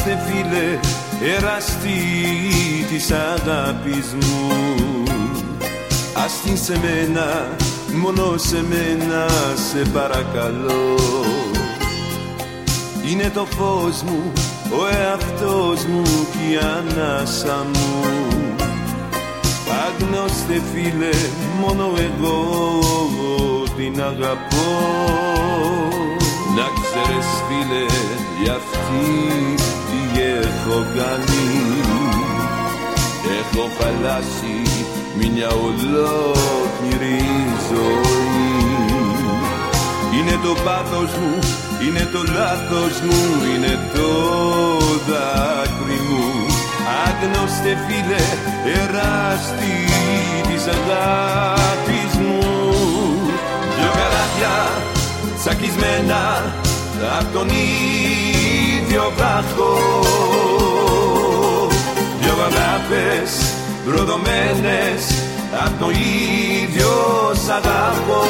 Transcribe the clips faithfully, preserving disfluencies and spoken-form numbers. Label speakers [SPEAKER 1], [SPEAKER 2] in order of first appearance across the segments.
[SPEAKER 1] Αγνώστε φίλε, εραστή της αγάπης μου, ας την σε μένα, μόνο σε μένα σε παρακαλώ. Είναι το φως μου, ο εαυτός μου κι η ανάσα μου. Αγνώστε φίλε, μόνο εγώ την αγαπώ. Να ξέρεις φίλε, για αυτή τι έχω κάνει. Έχω χαλάσει μια ολόκληρη ζωή. Είναι το πάθος μου, είναι το λάθος μου, είναι το δάκρυ μου. Άγνωστε φίλε, εράστη της αγάπης μου. Δυο καράβια τσακισμένα απ' τον ίδιο βράχο. Δυο αγάπες προδομένες απ' το ίδιο σ' αγαπώ.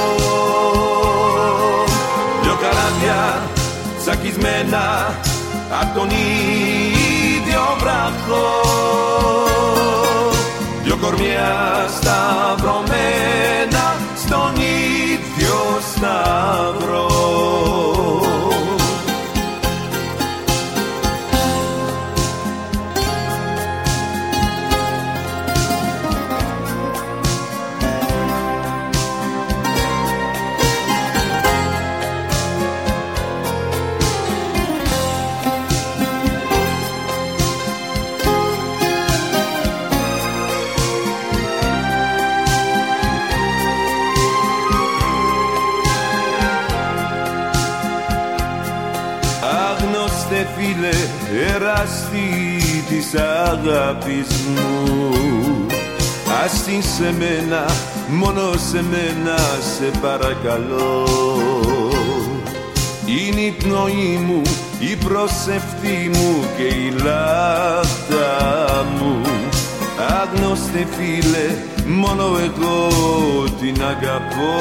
[SPEAKER 1] Δυο καράβια τσακισμένα απ' τον ίδιο βράχο. Δυο κορμιά σταυρωμένα στον ίδιο σταυρό. Άγνωστε φίλε, εραστή της αγάπης μου, ας την σε μένα, μόνο σε μένα σε παρακαλώ. Είναι η πνοή μου, η προσευχή μου και η λάχτα μου. Άγνωστε φίλε, μόνο εγώ την αγαπώ.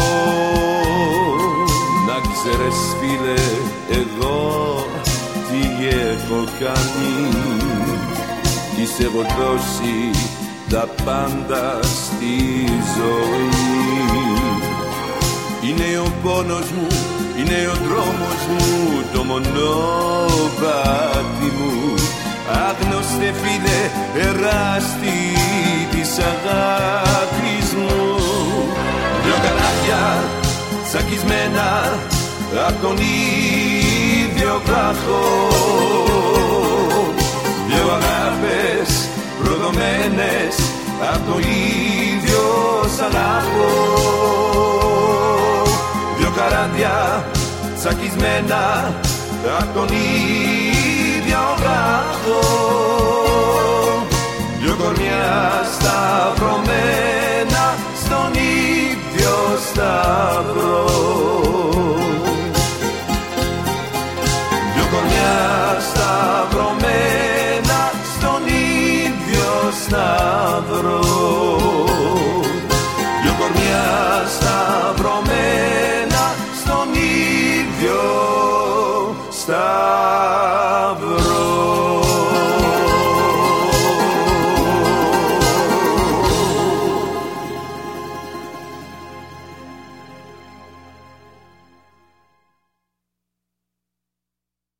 [SPEAKER 1] Να ξέρεις φίλε, εγώ τι έχω κάνει. Της έχω δώσει τα πάντα στη ζωή. Είναι ο πόνος μου, είναι ο δρόμος μου, το μονοπάτι μου. Άγνωστε φίλε, εράστη της αγάπης μου. Δυο καράβια τσακισμένα απ' τον ίδιο βράχο. Δυο αγάπες προδομένες απ' το ίδιο σ' αγαπώ. Δυο καράβια τσακισμένα απ' τον ίδιο βράχο. Δυο κορμιά σταυρωμένα στον ίδιο σταυρό. Δυο κορμιά σταυρωμένα στον ίδιο σταυρό. Δυο κορμιά σταυρωμένα στον ίδιο σταυρό.